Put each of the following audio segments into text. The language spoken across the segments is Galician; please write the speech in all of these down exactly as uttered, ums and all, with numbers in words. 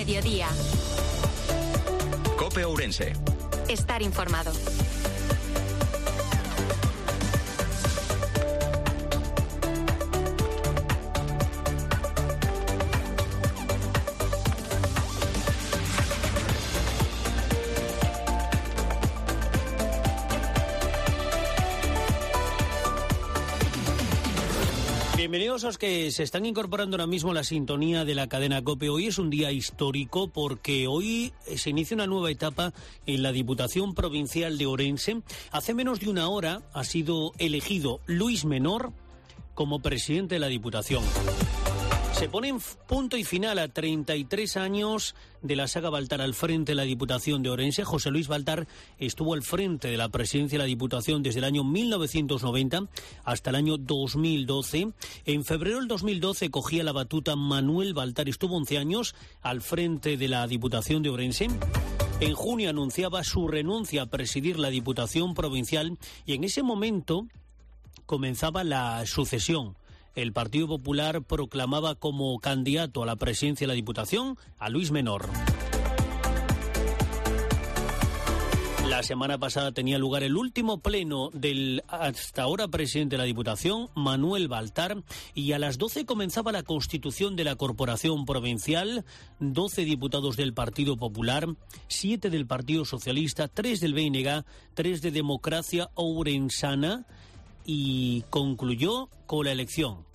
mediodía. COPE Ourense. Estar informado. Bienvenidos a los que se están incorporando ahora mismo a la sintonía de la cadena COPE. Hoy es un día histórico porque hoy se inicia una nueva etapa en la Diputación Provincial de Ourense. Hace menos de una hora ha sido elegido Luis Menor como presidente de la Diputación. Se pone en punto y final a treinta y tres años de la saga Baltar al frente de la Diputación de Ourense. José Luis Baltar estuvo al frente de la presidencia de la Diputación desde el año mil novecientos noventa hasta el año dos mil doce. En febrero del dos mil doce cogía la batuta Manuel Baltar, estuvo once años al frente de la Diputación de Ourense. En junio anunciaba su renuncia a presidir la Diputación Provincial y en ese momento comenzaba la sucesión. El Partido Popular proclamaba como candidato a la presidencia de la Diputación a Luis Menor. La semana pasada tenía lugar el último pleno del hasta ahora presidente de la Diputación, Manuel Baltar, y a las doce comenzaba la constitución de la Corporación Provincial, doce diputados del Partido Popular, siete del Partido Socialista, tres del B N G, tres de Democracia Ourensana, y concluyó con la elección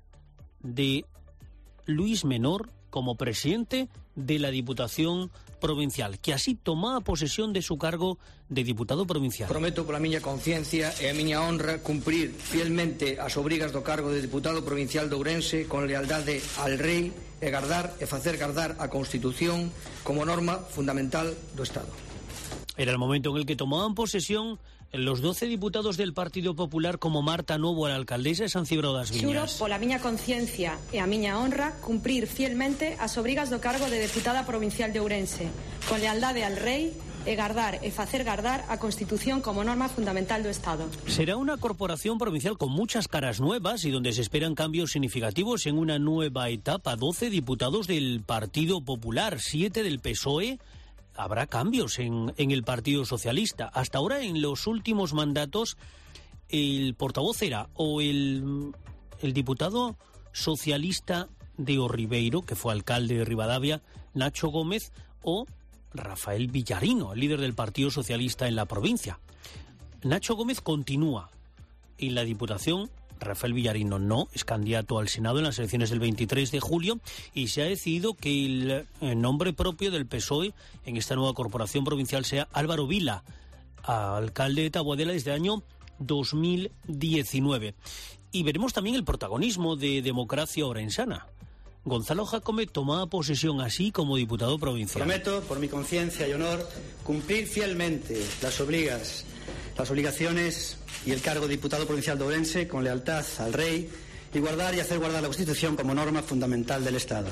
de Luis Menor como presidente de la Diputación Provincial, que así tomaba posesión de su cargo de diputado provincial. Prometo pola miña conciencia e a miña honra cumprir fielmente as obrigas do cargo de diputado provincial de Ourense con lealdade al rei e gardar e facer gardar a Constitución como norma fundamental do Estado. Era el momento en el que tomaban posesión los doce diputados del Partido Popular como Marta Novo, a la alcaldesa de San Cibrao das Viñas. Xuro pola miña conciencia e a miña honra cumprir fielmente as obrigas do cargo de deputada provincial de Ourense, con lealdade al rei e gardar e facer gardar a Constitución como norma fundamental do Estado. Será una corporación provincial con muchas caras nuevas y donde se esperan cambios significativos en una nueva etapa. doce diputados del Partido Popular, siete del P S O E. Habrá cambios en, en el Partido Socialista. Hasta ahora, en los últimos mandatos, el portavoz era o el, el diputado socialista de Orribeiro, que fue alcalde de Ribadavia, Nacho Gómez, o Rafael Villarino, el líder del Partido Socialista en la provincia. Nacho Gómez continúa en la Diputación. Rafael Villarino no, es candidato al Senado en las elecciones del veintitrés de julio y se ha decidido que el, el nombre propio del P S O E en esta nueva corporación provincial sea Álvaro Vila, alcalde de Taboadela desde el año dos mil diecinueve. Y veremos también el protagonismo de Democracia Ourensana. Gonzalo Jácome tomaba posesión así como diputado provincial. Prometo, por mi conciencia y honor, cumplir fielmente las obligas, las obligaciones y el cargo de diputado provincial de Ourense con lealtad al rey y guardar y hacer guardar la Constitución como norma fundamental del Estado.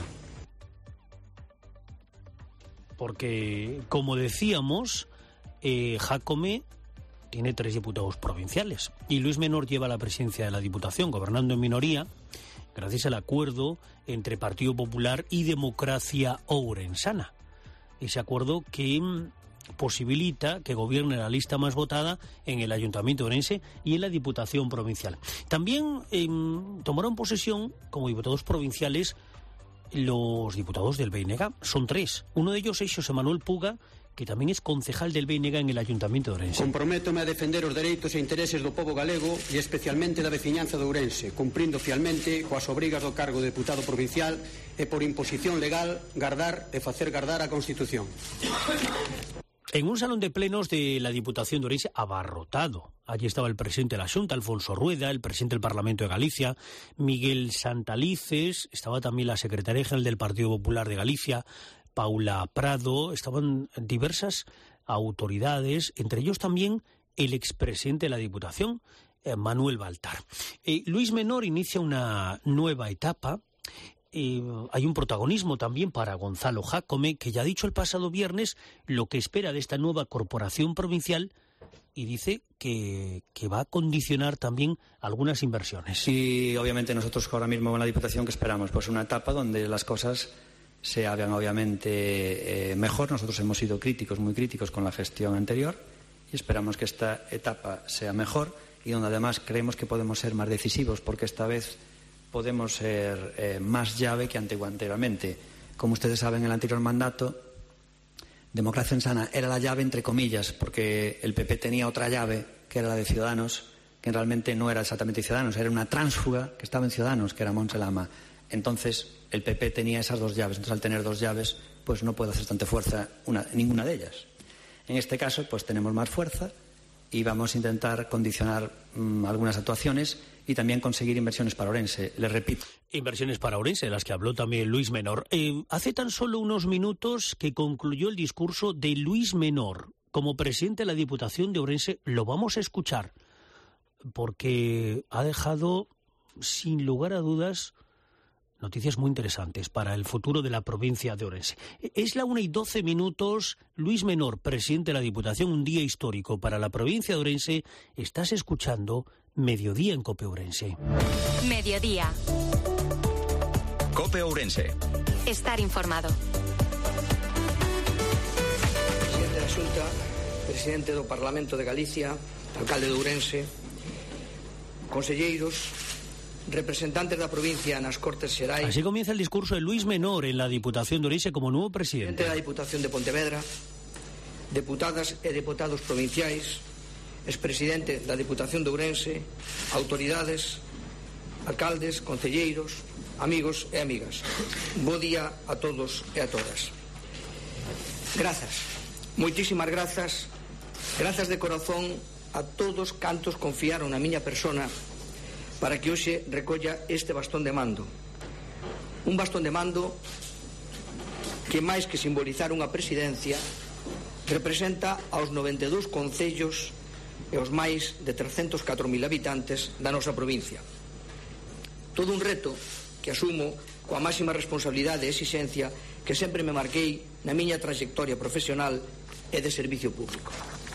Porque, como decíamos, eh, Jácome tiene tres diputados provinciales y Luis Menor lleva la presidencia de la Diputación, gobernando en minoría, gracias al acuerdo entre Partido Popular y Democracia Ourensana. Ese acuerdo que posibilita que gobierne la lista más votada en el Ayuntamiento de Ourense y en la Diputación Provincial. También eh, tomaron posesión como diputados provinciales los diputados del B N G. Son tres. Uno de ellos es Xosé Manuel Puga, que tamén é concejal del B N G en el Ayuntamiento de Ourense. Comprométome a defender os dereitos e intereses do pobo galego e especialmente da veciñanza de Ourense, cumprindo fielmente coas obrigas do cargo de deputado provincial e por imposición legal gardar e facer gardar a Constitución. En un salón de plenos de la Diputación de Ourense abarrotado. Allí estaba el presidente de la Xunta, Alfonso Rueda, el presidente del Parlamento de Galicia, Miguel Santalices, estaba también la secretaria general del Partido Popular de Galicia, Paula Prado, estaban diversas autoridades, entre ellos también el expresidente de la Diputación, eh, Manuel Baltar. Eh, Luis Menor inicia una nueva etapa. Eh, hay un protagonismo también para Gonzalo Jácome, que ya ha dicho el pasado viernes lo que espera de esta nueva corporación provincial y dice que, que va a condicionar también algunas inversiones. Y obviamente nosotros ahora mismo en la Diputación, ¿qué esperamos? Pues una etapa donde las cosas se hagan obviamente eh, mejor. Nosotros hemos sido críticos, muy críticos con la gestión anterior y esperamos que esta etapa sea mejor y donde además creemos que podemos ser más decisivos porque esta vez podemos ser eh, más llave que anteriormente. Como ustedes saben, en el anterior mandato, Democracia Sana era la llave entre comillas porque el P P tenía otra llave que era la de Ciudadanos, que realmente no era exactamente Ciudadanos, era una tránsfuga que estaba en Ciudadanos, que era Montse Lama. Entonces, el P P tenía esas dos llaves. Entonces, al tener dos llaves, pues no puede hacer tanta fuerza una, ninguna de ellas. En este caso, pues tenemos más fuerza y vamos a intentar condicionar mmm, algunas actuaciones y también conseguir inversiones para Ourense. Les repito. Inversiones para Ourense, de las que habló también Luis Menor. Eh, hace tan solo unos minutos que concluyó el discurso de Luis Menor como presidente de la Diputación de Ourense. Lo vamos a escuchar porque ha dejado, sin lugar a dudas, noticias muy interesantes para el futuro de la provincia de Ourense. Es la una y doce minutos. Luis Menor, presidente de la Diputación, un día histórico para la provincia de Ourense. Estás escuchando Mediodía en COPE Ourense. Mediodía. COPE Ourense. Estar informado. Presidente da Xunta, presidente do Parlamento de Galicia, alcalde de Ourense, conselleiros, representantes da provincia nas Cortes Xerais. Así comienza el discurso de Luis Menor en la Diputación de Ourense como nuevo presidente. Presidente da Diputación de Pontevedra, deputadas e deputados provinciais, expresidente da Diputación de Ourense, autoridades, alcaldes, concelleiros, amigos e amigas. Bo día a todos e a todas. Grazas, moitísimas grazas, grazas de corazón a todos cantos confiaron na miña persona para que hoxe recolla este bastón de mando. Un bastón de mando que, máis que simbolizar unha presidencia, representa aos noventa e dous concellos e os máis de trescentos e catro mil habitantes da nosa provincia. Todo un reto que asumo coa máxima responsabilidade e exixencia que sempre me marquei na miña trayectoria profesional e de servicio público.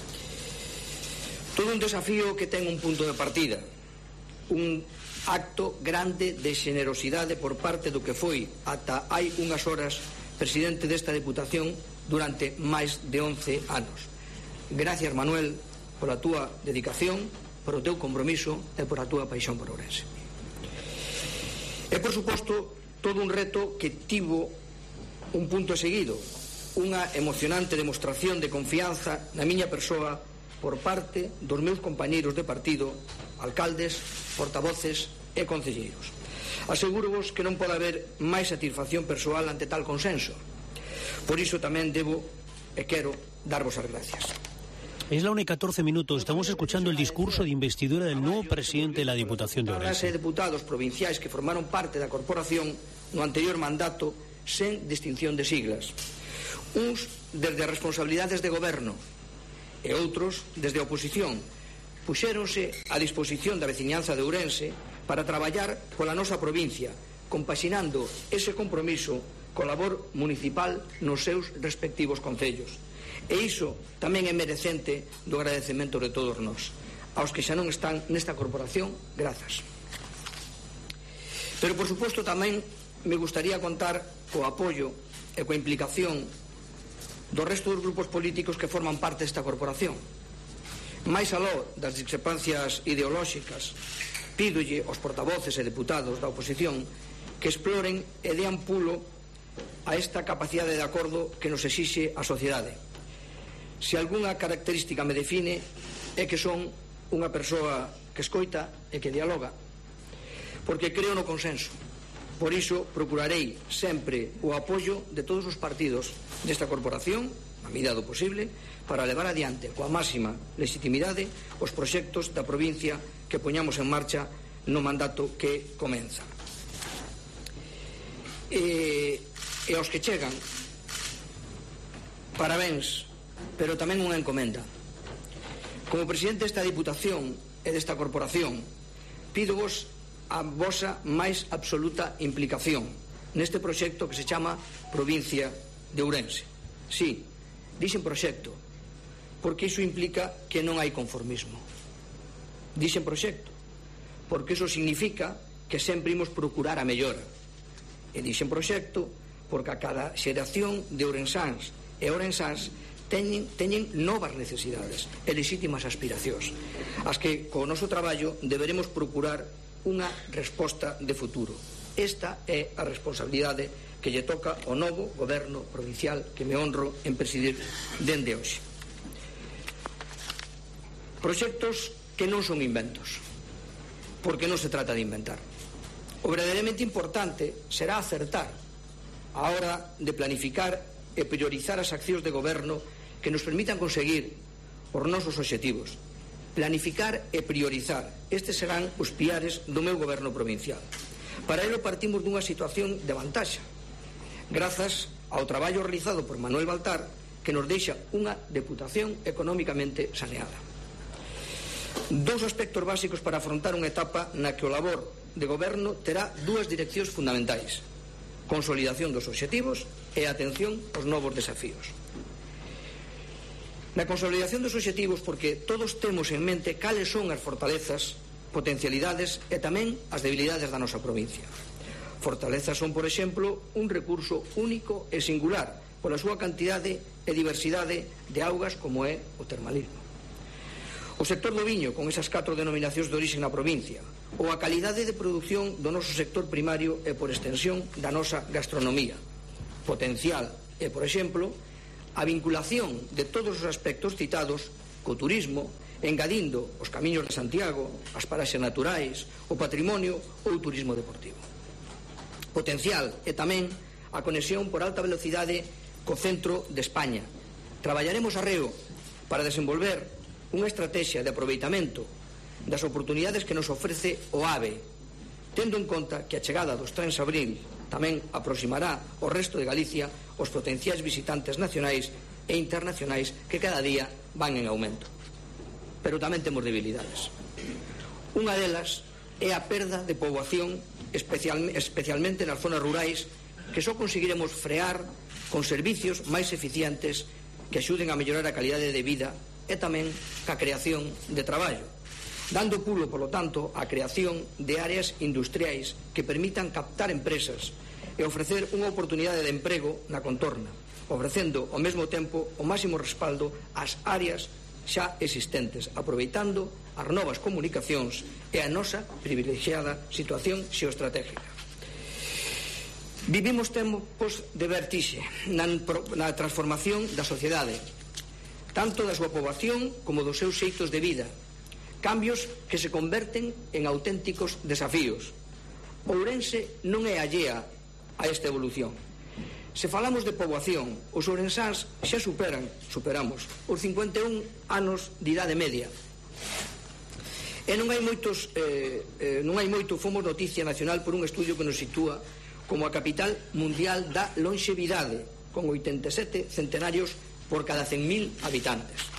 Todo un desafío que ten un punto de partida, un acto grande de xenerosidade por parte do que foi ata hai unhas horas presidente desta Diputación durante máis de once anos. Gracias, Manuel, pola túa dedicación, por o teu compromiso e por a túa paixón por Ourense. E, por suposto, todo un reto que tivo un punto seguido, unha emocionante demostración de confianza na miña persoa por parte dos meus compañeiros de partido, alcaldes, portavoces e concelleiros. Asegúrovos que non pode haber máis satisfacción persoal ante tal consenso. Por iso tamén debo e quero darvos as gracias. Es la una y catorce minutos. Estamos escuchando el discurso de investidura del nuevo presidente de la Diputación de Ourense. As deputados provinciais que formaron parte da corporación no anterior mandato sen distinción de siglas. Uns desde as responsabilidades de goberno e outros desde a oposición. Puxéronse a disposición da veciñanza de Ourense para traballar pola nosa provincia, compaxinando ese compromiso co labor municipal nos seus respectivos concellos. E iso tamén é merecente do agradecemento de todos nós. Aos que xa non están nesta corporación, grazas. Pero, por suposto, tamén me gustaría contar co apoio e coa implicación do resto dos grupos políticos que forman parte desta corporación. Mais aló das discrepancias ideolóxicas, pídolle aos portavoces e deputados da oposición que exploren e dean pulo a esta capacidade de acordo que nos exixe a sociedade. Se algunha característica me define é que son unha persoa que escoita e que dialoga, porque creo no consenso. Por iso procurarei sempre o apoio de todos os partidos desta corporación, a medida do posible, para levar adiante coa máxima legitimidade os proxectos da provincia que poñamos en marcha no mandato que comeza. E, e aos que chegan, parabéns, pero tamén unha encomenda. Como presidente desta Diputación e desta corporación, pídovos a vosa máis absoluta implicación neste proxecto que se chama Provincia de Ourense. Sí, dixen proxecto, porque iso implica que non hai conformismo. Dixen proxecto, porque iso significa que sempre imos procurar a mellora. E dixen proxecto, porque a cada xeración de ourensáns e ourensáns teñen, teñen novas necesidades e legítimas aspiracións, as que, co noso traballo, deberemos procurar unha resposta de futuro. Esta é a responsabilidade que lle toca ao novo goberno provincial que me honro en presidir dende hoxe. Proxectos que non son inventos, porque non se trata de inventar. O verdadeiramente importante será acertar a hora de planificar e priorizar as accións de goberno que nos permitan conseguir os nosos obxectivos. Planificar e priorizar. Estes serán os piares do meu goberno provincial. Para ello partimos dunha situación de vantaxa, grazas ao traballo realizado por Manuel Baltar, que nos deixa unha deputación económicamente saneada. Dous aspectos básicos para afrontar unha etapa na que o labor de goberno terá dúas direccións fundamentais: consolidación dos obxectivos e atención aos novos desafíos. Na consolidación dos obxectivos, porque todos temos en mente cales son as fortalezas, potencialidades e tamén as debilidades da nosa provincia. Fortalezas son, por exemplo, un recurso único e singular pola súa cantidade e diversidade de augas como é o termalismo. O sector do viño, con esas catro denominacións de orixe na provincia, ou a calidade de produción do noso sector primario e, por extensión, da nosa gastronomía. Potencial é, por exemplo, a vinculación de todos os aspectos citados co turismo, engadindo os camiños de Santiago, as paraxes naturais, o patrimonio ou o turismo deportivo. Potencial é tamén a conexión por alta velocidade co centro de España. Traballaremos arreo para desenvolver unha estrategia de aproveitamento das oportunidades que nos ofrece o AVE, tendo en conta que a chegada dos trens Abril tamén aproximará ao resto de Galicia os potenciais visitantes nacionais e internacionais que cada día van en aumento. Pero tamén temos debilidades. Unha delas é a perda de poboación, especial, especialmente nas zonas rurais, que só conseguiremos frear con servicios máis eficientes que axuden a mellorar a calidade de vida e tamén ca creación de traballo, dando pulo, polo tanto, a creación de áreas industriais que permitan captar empresas e ofrecer unha oportunidade de emprego na contorna, ofrecendo ao mesmo tempo o máximo respaldo ás áreas xa existentes, aproveitando as novas comunicacións e a nosa privilexiada situación xeoestratégica. Vivimos tempos de vertixe na, na transformación da sociedade, tanto da súa poboación como dos seus xeitos de vida, cambios que se converten en auténticos desafíos. Ourense non é allea a esta evolución. Se falamos de poboación, os ourensáns xa superan, superamos, os cincuenta e un anos de idade media. E non hai moitos, eh, eh, non hai moito, fomos noticia nacional por un estudio que nos sitúa como a capital mundial da longevidade, con oitenta e sete centenarios por cada cen mil habitantes.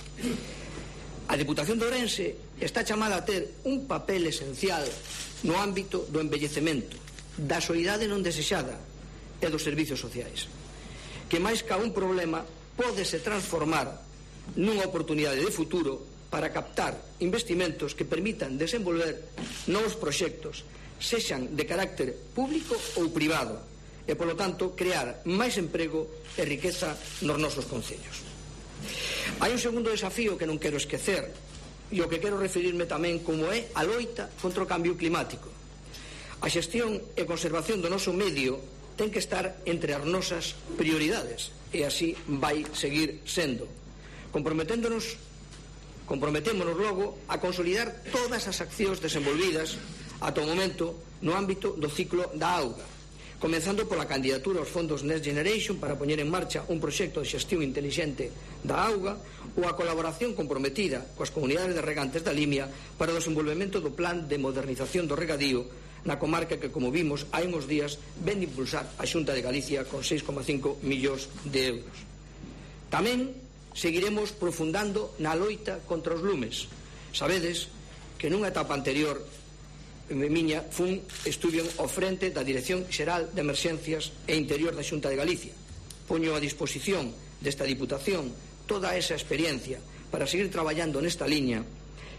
A Deputación de Ourense está chamada a ter un papel esencial no ámbito do envellecemento, da soidade non desexada e dos servizos sociais, que máis ca un problema pódese transformar nunha oportunidade de futuro para captar investimentos que permitan desenvolver novos proxectos, sexan de carácter público ou privado, e, polo tanto, crear máis emprego e riqueza nos nosos concellos. Hai un segundo desafío que non quero esquecer, e o que quero referirme tamén como é a loita contra o cambio climático. A xestión e conservación do noso medio ten que estar entre as nosas prioridades, e así vai seguir sendo, comprometéndonos comprometémonos logo a consolidar todas as accións desenvolvidas ata o momento no ámbito do ciclo da auga, comenzando pola candidatura aos fondos Next Generation para poñer en marcha un proxecto de xestión intelixente da auga, ou a colaboración comprometida coas comunidades de regantes da Limia para o desenvolvemento do plan de modernización do regadío na comarca que, como vimos hai uns días, ven de impulsar a Xunta de Galicia con seis coma cinco millóns de euros. Tamén seguiremos profundando na loita contra os lumes. Sabedes que nunha etapa anterior miña fun estudio ao frente da Dirección Xeral de Emerxencias e Interior da Xunta de Galicia. Poño a disposición desta Diputación toda esa experiencia para seguir traballando nesta liña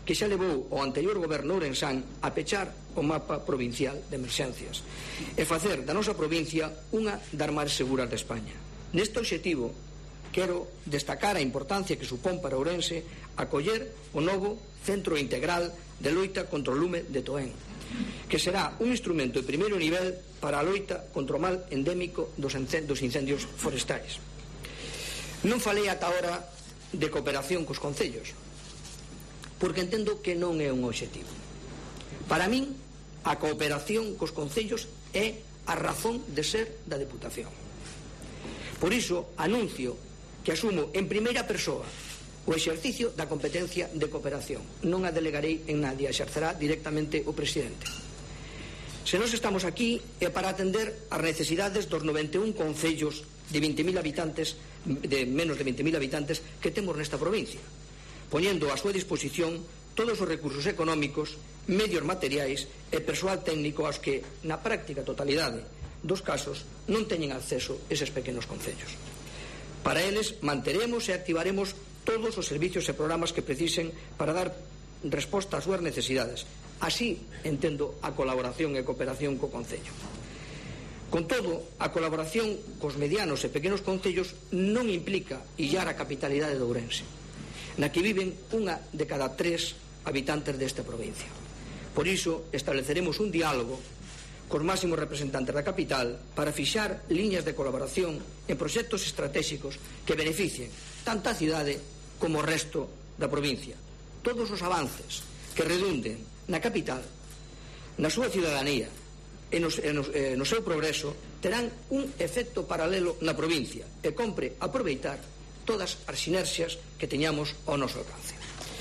que xa levou o anterior goberno ourensán a pechar o mapa provincial de emerxencias e facer da nosa provincia unha das máis seguras de España. Neste obxectivo, quero destacar a importancia que supón para Ourense acoller o novo Centro Integral de Loita contra o Lume de Toén, que será un instrumento de primeiro nivel para a loita contra o mal endémico dos incendios forestais. Non falei ata ahora de cooperación cos concellos, porque entendo que non é un obxectivo. Para min, a cooperación cos concellos é a razón de ser da Deputación. Por iso, anuncio que asumo en primeira persoa o exercicio da competencia de cooperación. Non a delegarei en nadie, a exercerá directamente o presidente. Se nós estamos aquí é para atender as necesidades dos noventa e un concellos de vinte mil habitantes, de menos de vinte mil habitantes que temos nesta provincia, poñendo a súa disposición todos os recursos económicos, medios materiais e persoal técnico aos que, na práctica totalidade dos casos, non teñen acceso eses pequenos concellos. Para eles, manteremos e activaremos todos os servicios e programas que precisen para dar resposta ás súas necesidades. Así entendo a colaboración e cooperación co concello. Con todo, a colaboración cos medianos e pequenos concellos non implica illar a capitalidade de Ourense, na que viven unha de cada tres habitantes desta provincia. Por iso, estableceremos un diálogo cos máximos representantes da capital para fixar liñas de colaboración en proxectos estratégicos que beneficien tanto a cidade como o resto da provincia. Todos os avances que redunden na capital, na súa ciudadanía e no, e no, e no seu progreso terán un efecto paralelo na provincia e compre aproveitar todas as sinerxias que teñamos ao noso alcance.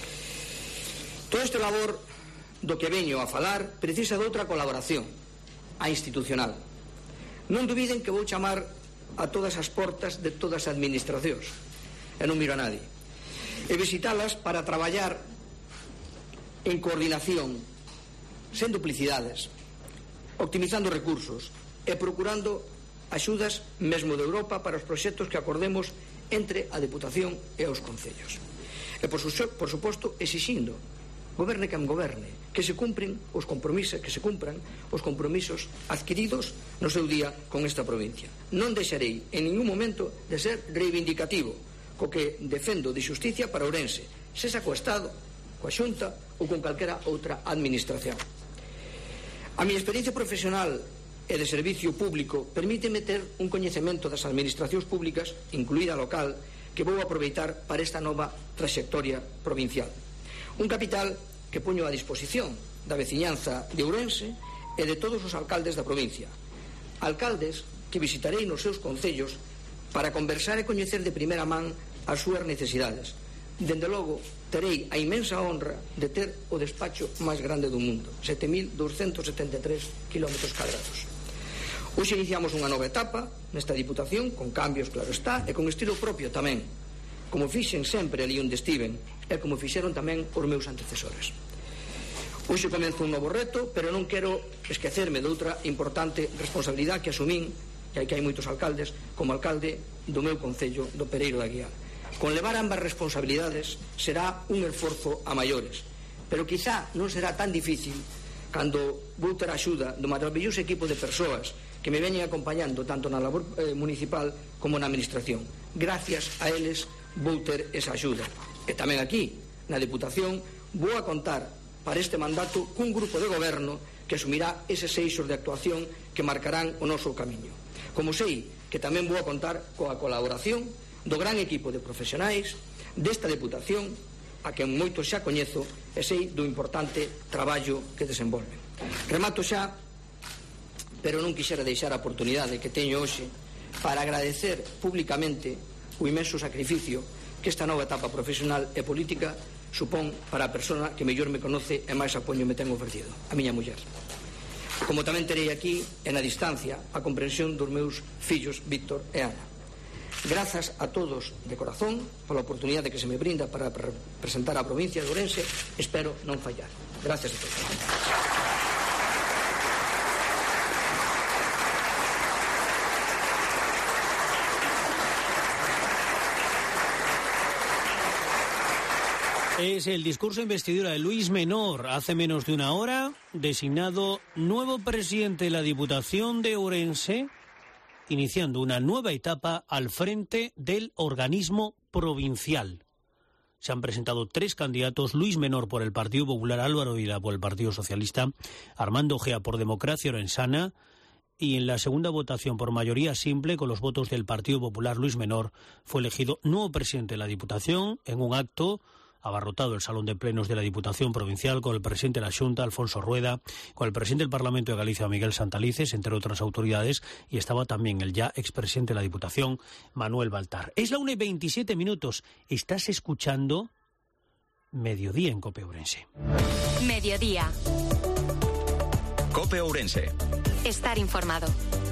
Todo este labor do que veño a falar precisa de outra colaboración, a institucional. Non dubiden que vou chamar a todas as portas de todas as administracións, e non miro a nadie, e visitalas para traballar en coordinación, sen duplicidades, optimizando recursos e procurando axudas mesmo de Europa para os proxectos que acordemos entre a Deputación e os concellos. E, por, su, por suposto, exixindo, goberne quen goberne, que se cumpren os compromisos, que se cumpran os compromisos adquiridos no seu día con esta provincia. Non deixarei en ningún momento de ser reivindicativo co que defendo de xusticia para Ourense, sexa co Estado, coa Xunta ou con calquera outra administración. A miña experiencia profesional e de servicio público permíteme ter un coñecemento das administracións públicas, incluída a local, que vou aproveitar para esta nova trayectoria provincial. Un capital que poño a disposición da veciñanza de Ourense e de todos os alcaldes da provincia. Alcaldes que visitarei nos seus concellos para conversar e coñecer de primeira man as súas necesidades. Dende logo, terei a inmensa honra de ter o despacho máis grande do mundo, sete mil douscentos setenta e tres kilómetros cadrados. Hoxe iniciamos unha nova etapa nesta Diputación, con cambios, claro está, e con estilo propio tamén, como fixen sempre ali onde estiven, e como fixeron tamén os meus antecesores. Hoxe comezo un novo reto, pero non quero esquecerme de outra importante responsabilidade que asumín, e que hai moitos alcaldes, como alcalde do meu concello do Pereiro de Aguiar. Con levar ambas responsabilidades será un esforzo a maiores, pero quizá non será tan difícil cando vou ter a axuda do maravilloso equipo de persoas que me veñen acompañando tanto na labor eh, municipal como na administración. Gracias a eles vou ter esa axuda. E tamén aquí, na Deputación, vou a contar para este mandato cun grupo de goberno que asumirá eses eixos de actuación que marcarán o noso camiño. Como sei que tamén vou a contar coa colaboración do gran equipo de profesionais desta Deputación, a quen moito xa coñezo e sei do importante traballo que desenvolven. Remato xa, pero non quixera deixar a oportunidade que teño hoxe para agradecer públicamente o inmenso sacrificio que esta nova etapa profesional e política supón para a persona que mellor me conoce e máis apoio me ten ofrecido, a miña muller. Como tamén terei aquí, en a distancia, a comprensión dos meus fillos Víctor e Ana. Grazas a todos de corazón pola oportunidade que se me brinda para presentar a provincia de Ourense. Espero non fallar. Gracias a todos. Es el discurso de investidura de Luis Menor, hace menos de una hora, designado nuevo presidente de la Diputación de Ourense, iniciando una nueva etapa al frente del organismo provincial. Se han presentado tres candidatos: Luis Menor por el Partido Popular, Álvaro Vila por el Partido Socialista, Armando Gea por Democracia Orensana, y en la segunda votación por mayoría simple, con los votos del Partido Popular, Luis Menor fue elegido nuevo presidente de la Diputación en un acto abarrotado el Salón de Plenos de la Diputación Provincial, con el presidente de la Xunta, Alfonso Rueda, con el presidente del Parlamento de Galicia, Miguel Santalices, entre otras autoridades, y estaba también el ya expresidente de la Diputación, Manuel Baltar. Es la una y veintisiete minutos. Estás escuchando Mediodía en COPE Ourense. Mediodía. COPE Ourense. Estar informado.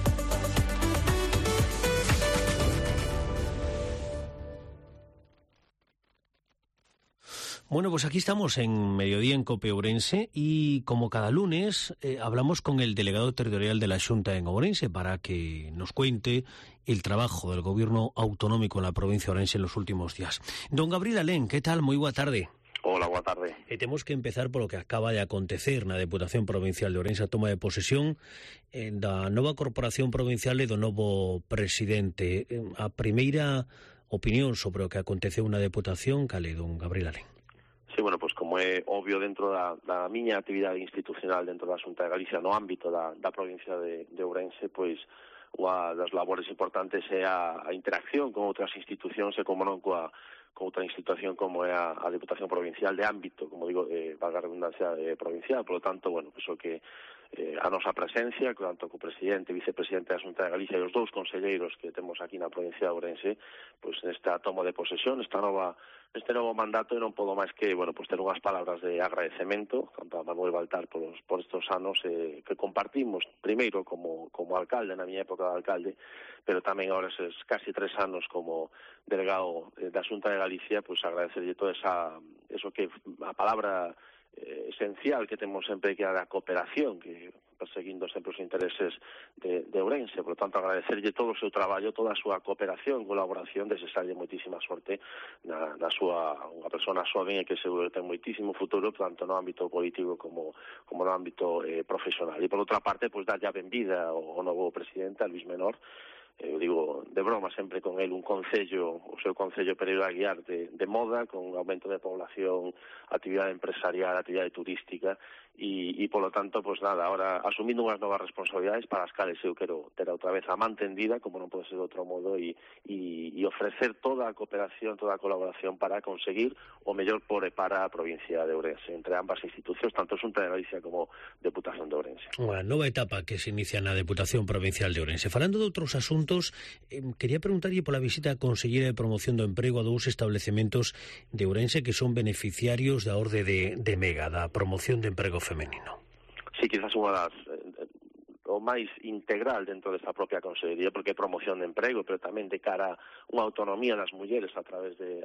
Bueno, pues aquí estamos en Mediodía en COPE Ourense y como cada lunes eh, hablamos con el delegado territorial de la Xunta en Ourense para que nos cuente el trabajo del gobierno autonómico en la provincia de Ourense en los últimos días. Don Gabriel Alén, ¿qué tal? Muy boa tarde. Hola, boa tarde. E temos que empezar polo que acaba de acontecer na Deputación Provincial de Ourense, a toma de posesión eh, da nova Corporación Provincial e do novo presidente. Eh, a primeira opinión sobre o que aconteceu na Deputación, cale, don Gabriel Alén? Sí, bueno, pues como é obvio dentro da, da miña actividade institucional dentro da Xunta de Galicia no ámbito da, da provincia de, de Ourense, pois unha das labores importantes é a, a interacción con outras institucións e como non coa con outra institución como é a, a Deputación Provincial de ámbito, como digo, eh, valga a redundancia, eh, provincial. Por lo tanto, bueno, penso que eh, a nosa presencia, tanto co presidente e vicepresidente da Xunta de Galicia e os dous conselleiros que temos aquí na provincia de Ourense, pois nesta toma de posesión, esta nova este novo mandato, e non podo máis que, bueno, pues ter unhas palabras de agradecemento tanto a Manuel Baltar por, por estos anos eh, que compartimos, primeiro como, como alcalde, na miña época de alcalde, pero tamén agora eses casi tres anos como delegado eh, da Xunta de Galicia, pues agradecerlle toda esa, eso que a palabra eh, esencial que temos sempre, que é a cooperación, que perseguindo sempre os intereses de, de Ourense. Por lo tanto, agradecerlle todo o seu traballo, toda a súa cooperación, colaboración, desearlle moitísima sorte na, na súa, unha persona xoven e que seguro que ten moitísimo futuro, tanto no ámbito político como, como no ámbito eh, profesional. E, por outra parte, pues, darlle a benvida ao, ao novo presidente, a Luis Menor. Eu digo de broma sempre con el un concello, o seu concello Pereiro Aguiar de, de moda, con aumento de población, actividade empresarial, actividade turística, e, e polo tanto, pues nada, ahora asumindo unhas novas responsabilidades para as cales eu quero ter outra vez a man tendida, como non pode ser de outro modo, e, e, e ofrecer toda a cooperación, toda a colaboración para conseguir o mellor por e para a provincia de Ourense, entre ambas institucións, tanto Xunta de Galicia como Deputación de Ourense. Unha nova etapa que se inicia na Deputación Provincial de Ourense. Falando de outros asuntos, eh, quería preguntarlle pola visita a Conselleira de Promoción do Emprego a dous establecementos de Ourense que son beneficiarios da orde de, de Mega, da promoción de emprego femenino. Sí, quizás unha das eh, o máis integral dentro desta propia Consellería, porque é promoción de emprego, pero tamén de cara a unha autonomía das mulleres a través de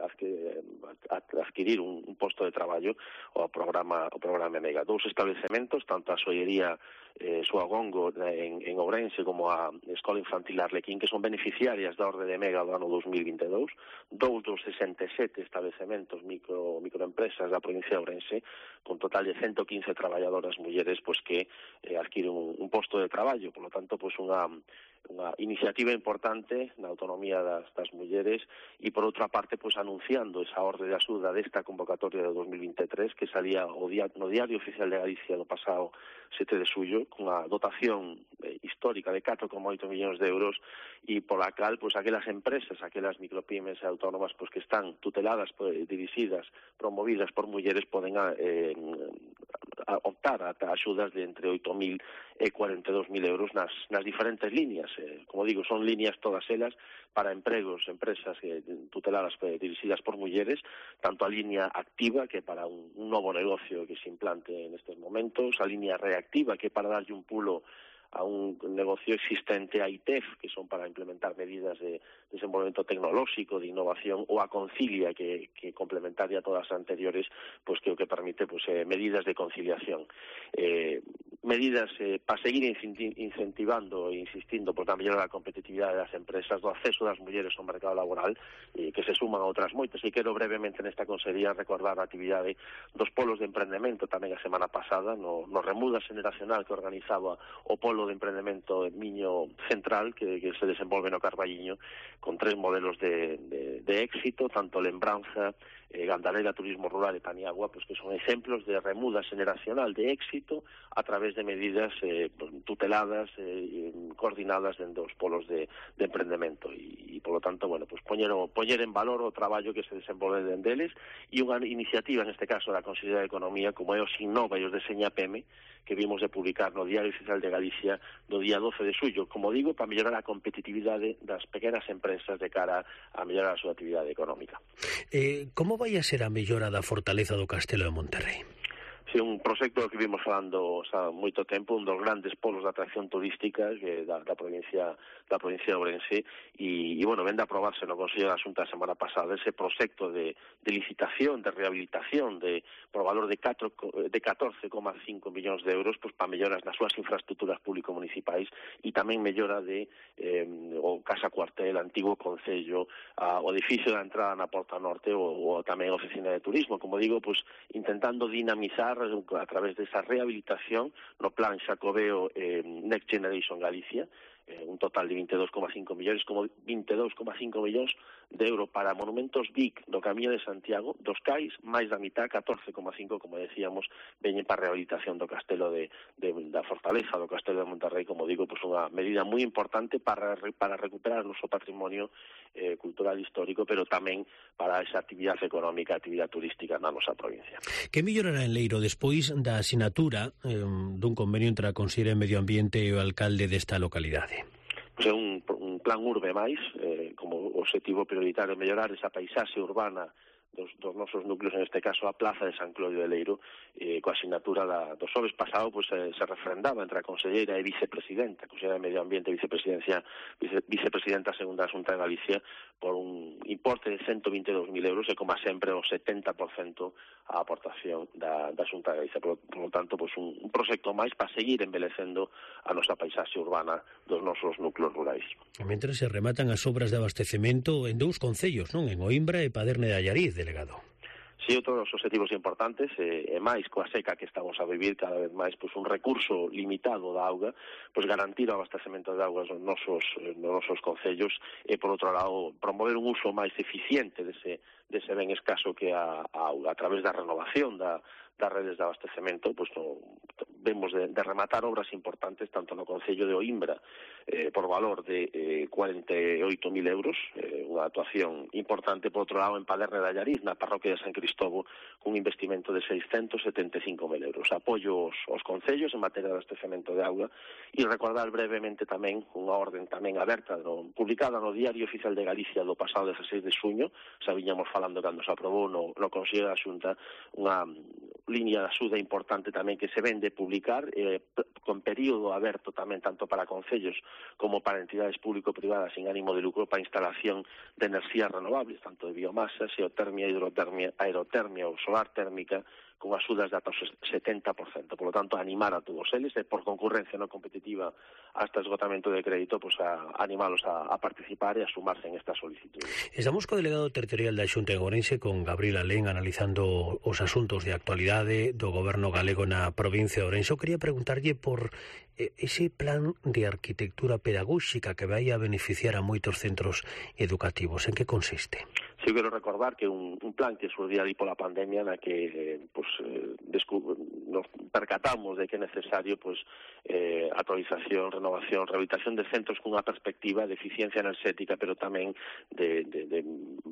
adquirir un, un posto de traballo, o programa o programa Mega. Dous establecementos, tanto a Sollería eh, Suagongo en, en Ourense como a Escola Infantil Arlequín, que son beneficiarias da orde de Mega do ano dos mil vinte e dous, dous dos sesenta e sete establecementos micro, microempresas da provincia de Ourense, con total de ciento quince traballadoras mulleres, pues que eh, adquiren un, un posto de traballo. Por lo tanto, pues unha unha iniciativa importante na autonomía das, das mulleres, e por outra parte, pues anunciando esa orde de axuda desta convocatoria de dos mil vinte e tres que salía o dia, no Diario Oficial de Galicia do pasado sete de xullo, con a dotación eh, histórica de catro coma oito millóns de euros, e pola cal, pues aquelas empresas, aquelas micropymes e autónomas, pues que están tuteladas, pues, dirixidas, promovidas por mulleres, poden eh, a optar a axudas de entre oito mil e cuarenta e dos mil euros nas, nas diferentes líneas. Eh, como digo, son líneas todas elas para empregos, empresas eh, tuteladas, eh, dirixidas por mulleres, tanto a línea activa, que é para un, un novo negocio que se implante en estes momentos, a línea reactiva, que é para darlle un pulo a un negocio existente a I T E F, que son para implementar medidas de desenvolvemento tecnolóxico, de innovación, ou a Concilia, que, que complementaria a todas as anteriores, pois que o que permite pois, eh, medidas de conciliación. Eh, medidas eh, para seguir incentivando e insistindo por a mellora da competitividade das empresas, do acceso das mulleres ao mercado laboral, eh, que se suman a outras moitas. E quero brevemente nesta consellería recordar a actividade dos polos de emprendemento tamén a semana pasada, no, no Remuda Xeneracional que organizaba o polo de emprendemento Miño Central, que, que se desenvolve no Carballiño, con tres modelos de, de, de éxito, tanto Lembranza, eh, Gandalela, Turismo Rural e Paniagua, pues que son exemplos de remuda xeneracional de éxito a través de medidas eh, tuteladas, eh, coordinadas dentro dos polos de, de emprendemento. E, e, polo tanto, bueno, pues poñer, poñer en valor o traballo que se desenvolve dende deles, e unha iniciativa, neste caso, da Consellería de Economía, como é os Innova e os de Señapeme, que vimos de publicar no Diario Oficial de Galicia do día doce de xullo, como digo, para mellorar a competitividade das pequenas empresas de cara a mellorar a súa actividade económica. Eh, como vai a ser a mellora da fortaleza do Castelo de Monterrey? Sí, un proxecto que vimos falando xa moito tempo, un dos grandes polos de atracción turística que da, da provincia da provincia de Ourense, e, e bueno, vende a aprobarse no Consello da Xunta a semana pasada ese proxecto de, de licitación, de rehabilitación de por valor de, de catorce coma cinco millóns de euros, pues, para melloras nas súas infraestructuras público-municipais, e tamén mellora de eh, o Casa Cuartel, antigo Concello, a, o edificio da entrada na Porta Norte, o, o tamén a Oficina de Turismo, como digo, pues, intentando dinamizar a través desa rehabilitación no plan Xacobeo eh, Next Generation Galicia, eh, un total de veintidós coma cinco millóns, como veintidós coma cinco millóns de euro para monumentos V I C do Camiño de Santiago, dos cais, máis da mitad, catorce coma cinco, como decíamos, veñen para a rehabilitación do castelo de, de da fortaleza do Castelo de Monterrey, como digo, pues unha medida moi importante para, para recuperar o noso patrimonio eh, cultural histórico, pero tamén para esa actividade económica, actividade turística na nosa provincia. Que mellorará en Leiro despois da asinatura eh, dun convenio entre a Consellería de Medio Ambiente e o alcalde desta localidade? Pois é un, un plan Urbe máis, eh, como objetivo prioritario mellorar esa paisaxe urbana dos, dos nosos núcleos, en este caso a Plaza de San Clodio de Leiro, eh, coa asignatura da, do xoves pasado, pues, eh, se refrendaba entre a conselleira e vicepresidenta, a Conselleira de Medio Ambiente e vicepresidencia, vice, vicepresidenta segunda da Xunta de Galicia, por un importe de ciento veintidós mil euros, e como sempre o setenta por cento a aportación da, da Xunta de Galicia. Por, por lo tanto, pues, un, un proxecto máis para seguir embelecendo a nosa paisaxe urbana dos nosos núcleos rurais. Mentre se rematan as obras de abastecemento en dous concellos, non? En Oimbra e Paderne de Allariz, delegado. Si, outros dos objetivos importantes, e, e máis coa seca que estamos a vivir cada vez máis, pois un recurso limitado da auga, pois garantir o abastecemento de augas nos nosos, nos nosos concellos, e por outro lado promover un uso máis eficiente dese, dese ben escaso que é a, a auga, a través da renovación da das redes de abastecemento, pues no, vemos de, de rematar obras importantes tanto no Concello de Oimbra eh, por valor de eh, cuarenta e oito mil euros, eh, unha actuación importante, por outro lado en Paderne de Allariz, na parroquia de San Cristóbal, cun investimento de seiscentos setenta e cinco mil euros. Apoio os, os concellos en materia de abastecemento de auga, e recordar brevemente tamén unha orden tamén aberta, no, publicada no Diario Oficial de Galicia do pasado dezaseis de xuño, xa viñamos falando cando se aprobou no, no Consello da Xunta, unha línea de axuda importante tamén que se vende publicar, eh, con período aberto tamén tanto para concellos como para entidades público-privadas sin ánimo de lucro para instalación de enerxías renovables, tanto de biomasa, xeotermia, hidrotermia, aerotermia ou solar térmica, con axudas de ata o setenta por cento. Por lo tanto, animar a todos eles, e por concurrencia non competitiva hasta esgotamento de crédito, pues a animalos a, a participar e a sumarse en estas solicitudes. Estamos co delegado territorial da Xunta de Ourense, con Gabriel Alén, analizando os asuntos de actualidade do goberno galego na provincia de Ourense. Eu quería preguntarlle por ese plan de arquitectura pedagóxica que vai a beneficiar a moitos centros educativos. En que consiste? Sí, quero recordar que un, un plan que surdió aí pola pandemia, na que eh, pues, eh, nos percatamos de que é necesario pues, eh, actualización, renovación, rehabilitación de centros cunha perspectiva de eficiencia enerxética, pero tamén de, de, de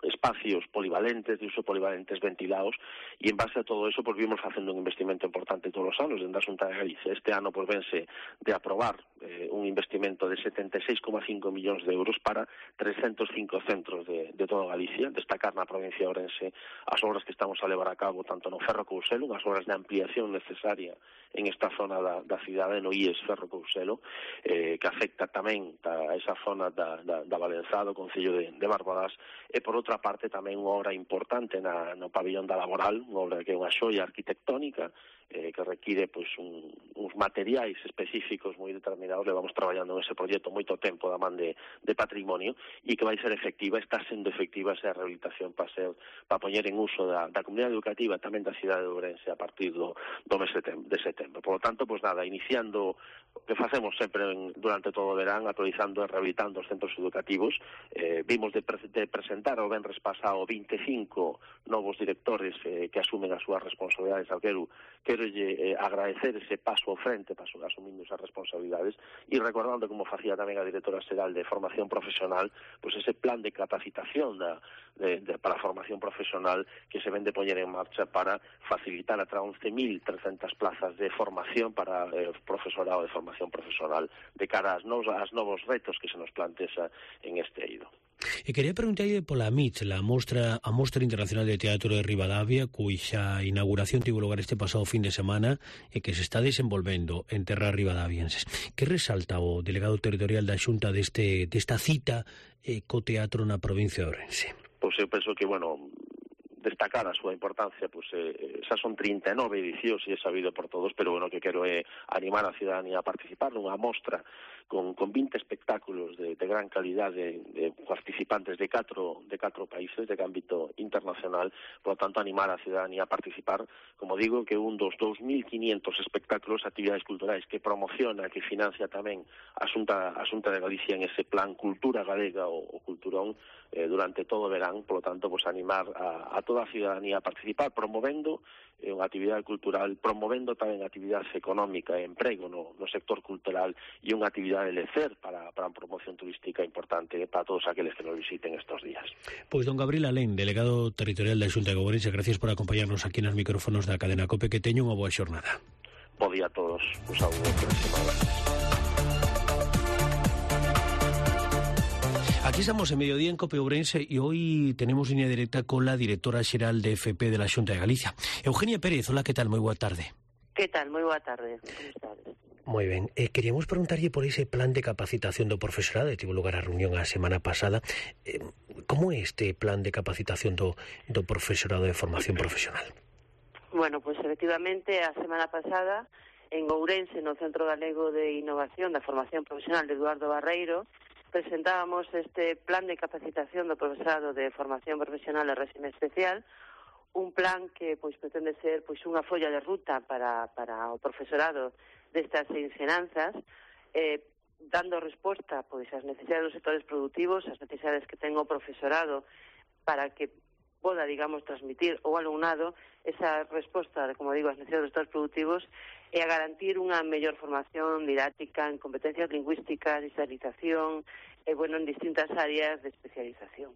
espacios polivalentes, de uso polivalentes ventilados, e en base a todo eso pues vimos facendo un investimento importante todos os anos dentro da Xunta de Galicia. Este ano pues vense de aprobar eh, un investimento de setenta e seis coma cinco millóns de euros para trescentos cinco centros de, de toda Galicia, destacar na provincia de Ourense as obras que estamos a levar a cabo tanto no Ferro Couselo, as obras de ampliación necesaria en esta zona da, da cidade, no I E S Ferro Couselo, eh, que afecta tamén a esa zona da, da, da Valenzado, Concello de, de Barbadas, e por outra parte tamén unha obra importante na, no pabillón da Laboral, unha obra que é unha xoia arquitectónica, eh, que require pois un, uns materiais específicos moi determinados. Levamos traballando nese proxecto moito tempo da man de, de patrimonio e que vai ser efectiva, está sendo efectiva esa rehabilitación para ser, para poñer en uso da, da comunidade educativa tamén da cidade de Ourense a partir do, do mes de setembro. Por lo tanto, pues nada, iniciando o que facemos sempre en, durante todo o verán, actualizando e rehabilitando os centros educativos. Eh, vimos de, pre de presentar o venres pasado vinte e cinco novos directores eh, que asumen as súas responsabilidades. Eu quero, quero eh, agradecer ese paso ao frente, paso asumindo esas responsabilidades, e recordando, como facía tamén a directora xeral de Formación Profesional, pues ese plan de capacitación da, de, de, para a formación profesional que se ven de poñer en marcha para facilitar atra once mil trescentas plazas de formación para eh, profesorado de formación profesional de cara ás novos, ás novos retos que se nos plantea en este eido. E quería preguntarlle pola M I T, a Mostra, a Mostra Internacional de Teatro de Ribadavia, cuxa inauguración tivo lugar este pasado fin de semana e que se está desenvolvendo en terras ribadavienses. Que resalta o delegado territorial da Xunta deste, desta cita eh, co teatro na provincia de Ourense? Pois eu penso que, bueno, destacar a súa importancia, pois eh, xa son trinta e nove edicións e é sabido por todos, pero bueno, que quero é animar a ciudadanía a participar nunha mostra con, con vinte espectáculos de, de gran calidade de, de participantes de catro, de catro países de ámbito internacional. Por lo tanto, animar a ciudadanía a participar, como digo, que un dos dous mil quinientos espectáculos, actividades culturais que promociona, que financia tamén a Xunta, a Xunta de Galicia en ese plan Cultura Galega o, o Culturón eh, durante todo o verán. Por lo tanto, pues animar a, a toda a ciudadanía a participar, promovendo eh, unha actividade cultural, promovendo tamén actividade económica e emprego no, no sector cultural e unha actividade de lecer para, para a promoción turística importante para todos aqueles que nos visiten estos días. Pois don Gabriel Alén, delegado territorial da Xunta de Ourense, gracias por acompañarnos aquí nos micrófonos da cadena COPE, que teño unha boa xornada. Bo día a todos, un saúdo por semana. Aquí estamos en Mediodía en COPE Ourense y hoy tenemos línea directa con la directora xeral de F P de la Xunta de Galicia. Eugenia Pérez, hola, ¿qué tal? Moi boa tarde. ¿Qué tal? Moi boa tarde. ¿Cómo estás? Moi ben. Eh, queríamos preguntarlle por ese plan de capacitación do profesorado, tivo lugar a reunión a semana pasada. Eh, como é este plan de capacitación do, do profesorado de formación profesional? Bueno, pues efectivamente, a semana pasada, en Ourense, no Centro Galego de Innovación da Formación Profesional de Eduardo Barreiro, presentábamos este plan de capacitación do profesorado de formación profesional e réxime especial, un plan que pois pretende ser pois unha folla de ruta para, para o profesorado destas ensinanzas, eh, dando resposta pois ás necesidades dos sectores productivos, ás necesidades que ten o profesorado para que poda, digamos, transmitir ao alumnado esa resposta, como digo, ás necesidades dos sectores productivos e a garantir unha mellor formación didáctica en competencias lingüísticas, digitalización, e, bueno, en distintas áreas de especialización.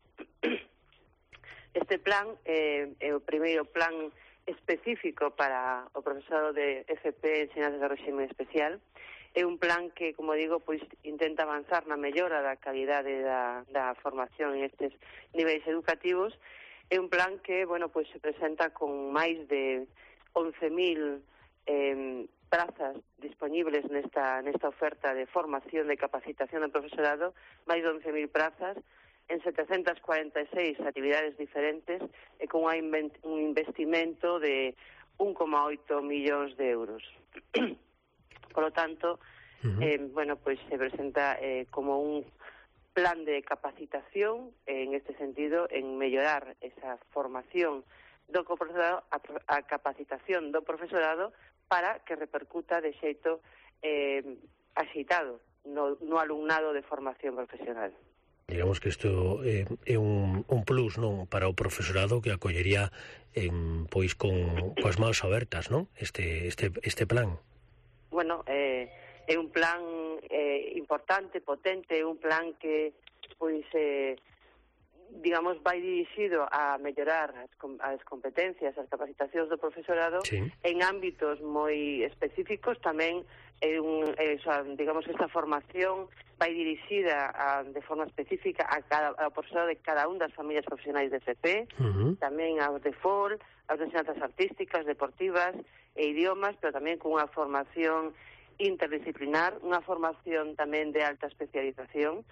Este plan eh, é o primeiro plan específico para o profesorado de F P Ensinanzas de Réxime Especial. É un plan que, como digo, pois intenta avanzar na mellora da calidade da, da formación en estes niveis educativos. É un plan que, bueno, pois se presenta con máis de once mil Eh, prazas disponibles nesta, nesta oferta de formación, de capacitación do profesorado, máis de once mil prazas en setecentas cuarenta e seis actividades diferentes e con un investimento de un coma oito millóns de euros. Por lo tanto, uh-huh. eh, bueno, pues se presenta eh, como un plan de capacitación eh, en este sentido, en mellorar esa formación do profesorado, a, a capacitación do profesorado para que repercuta de xeito eh, axeitado no, no alumnado de formación profesional. Digamos que isto é, é un, un plus, non, para o profesorado que acollería en, pois con coas mãos abertas, non? Este este este plan. Bueno, eh, é un plan eh, importante, potente, é un plan que pois eh, digamos, vai dirixido a mellorar as, as competencias, as capacitacións do profesorado sí. en ámbitos moi específicos. Tamén, eh, un, eh, digamos, esta formación vai dirixida a, de forma específica a cada, ao profesorado de cada unha das familias profesionais de F P, uh-huh. tamén aos de F O L, aos de ensinanzas artísticas, deportivas e idiomas, pero tamén con unha formación interdisciplinar, unha formación tamén de alta especialización.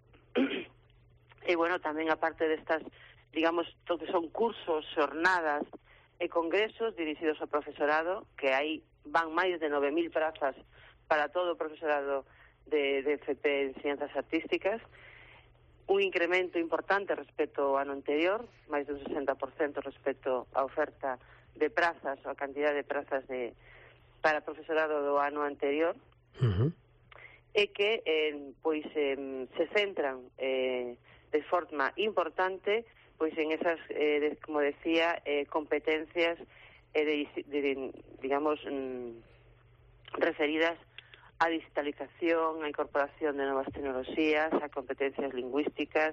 E, bueno, tamén aparte destas, digamos, todo que son cursos, xornadas e congresos dirixidos ao profesorado, que aí van máis de nove mil prazas para todo o profesorado de, de F P en Ciencias Artísticas, un incremento importante respecto ao ano anterior, máis de un sesenta por cento respecto á oferta de prazas, ou a cantidade de prazas de, para profesorado do ano anterior, uh-huh. e que, eh, pois, eh, se centran eh, de forma importante pois en esas, eh, de, como decía, eh, competencias eh, de, de, digamos, mm, referidas á digitalización, á incorporación de novas tecnoloxías, a competencias lingüísticas,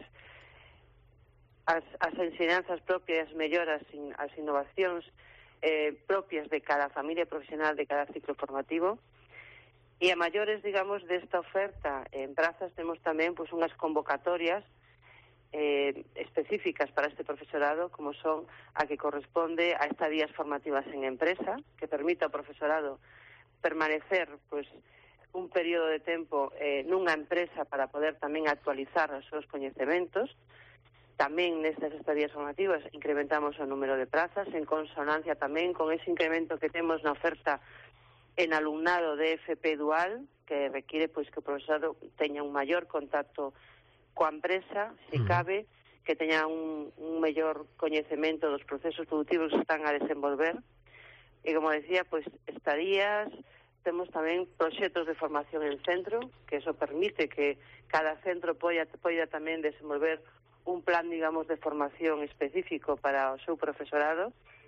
as, as ensinanzas propias, melloras, as innovacións eh, propias de cada familia profesional, de cada ciclo formativo. E a maiores, digamos, desta oferta en prazas temos tamén pois unhas convocatorias Eh, específicas para este profesorado, como son a que corresponde a estadías formativas en empresa, que permite ao profesorado permanecer pois un período de tempo eh, nunha empresa para poder tamén actualizar os seus coñecementos. Tamén nestas estadías formativas incrementamos o número de prazas, en consonancia tamén con ese incremento que temos na oferta en alumnado de F P dual, que requiere pois que o profesorado teña un maior contacto coa empresa, se uh-huh. cabe, que teña un, un mellor coñecemento dos procesos produtivos que están a desenvolver. E, como decía, pois, estadías, temos tamén proxectos de formación en centro, que eso permite que cada centro poida, poida tamén desenvolver un plan, digamos, de formación específico para o seu profesorado.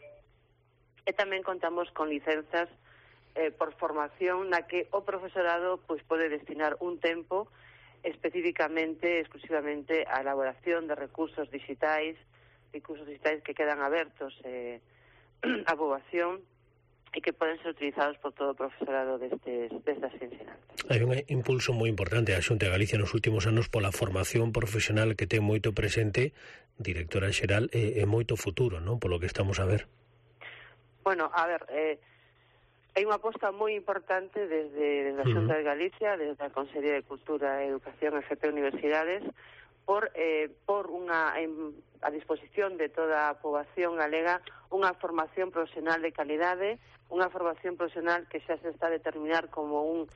E tamén contamos con licenzas eh, por formación na que o profesorado pois pode destinar un tempo específicamente, exclusivamente, a elaboración de recursos digitais, recursos digitais que quedan abertos eh, á poboación e que poden ser utilizados por todo o profesorado destes, destas ensinanzas. Hai un impulso moi importante a Xunta de Galicia nos últimos anos pola formación profesional que ten moito presente, directora xeral, e, e moito futuro, non? Polo que estamos a ver. Bueno, a ver, eh, hai unha aposta moi importante desde, desde a Xunta de Galicia, desde a Consellería de Cultura e Educación, F P Universidades, por, eh, por unha, en, a disposición de toda a poboación galega, unha formación profesional de calidade, unha formación profesional que xa se está a determinar como un,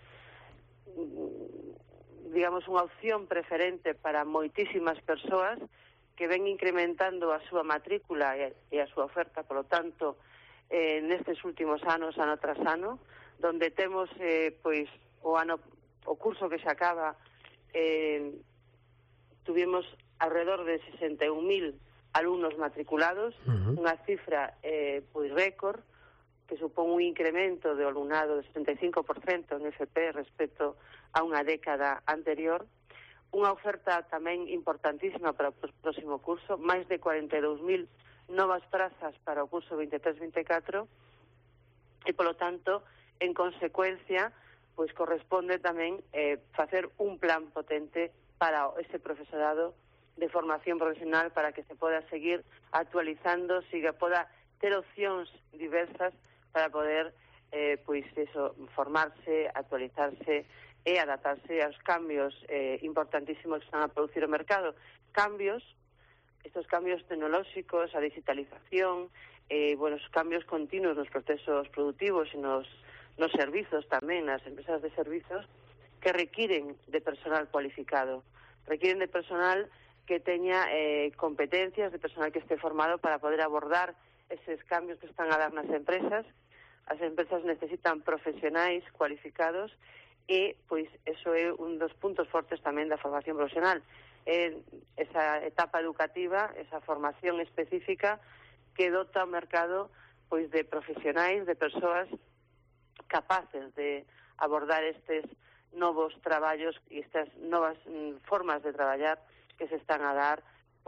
digamos, unha opción preferente para moitísimas persoas que ven incrementando a súa matrícula e, e a súa oferta, por lo tanto, Eh, nestes últimos anos, ano tras ano, donde temos eh, pois o ano o curso que se acaba eh, tuvimos alrededor de sesenta e un mil alumnos matriculados, uh-huh. unha cifra eh, pois récord, que supón un incremento de alumnado de setenta e cinco por cento en F P respecto a unha década anterior, unha oferta tamén importantísima para o próximo curso, máis de cuarenta e dous mil novas prazas para o curso veintitrés veinticuatro e, polo tanto, en consecuencia, pois corresponde tamén eh, facer un plan potente para ese profesorado de formación profesional para que se poda seguir actualizando, siga poda ter opcións diversas para poder eh, pois eso, formarse, actualizarse e adaptarse aos cambios eh, importantísimos que están a producir o mercado. Cambios estos cambios tecnolóxicos, a digitalización, eh, bueno, os cambios continuos nos procesos productivos e nos, nos servizos tamén, nas empresas de servizos, que requiren de personal cualificado, requiren de personal que teña eh, competencias, de personal que esté formado para poder abordar eses cambios que están a dar nas empresas. As empresas necesitan profesionais cualificados e, pois, eso é un dos puntos fortes tamén da formación profesional. Eh, esa etapa educativa, esa formación específica que dota o mercado pois de profesionais, de persoas capaces de abordar estes novos traballos e estas novas mm, formas de traballar que se están a dar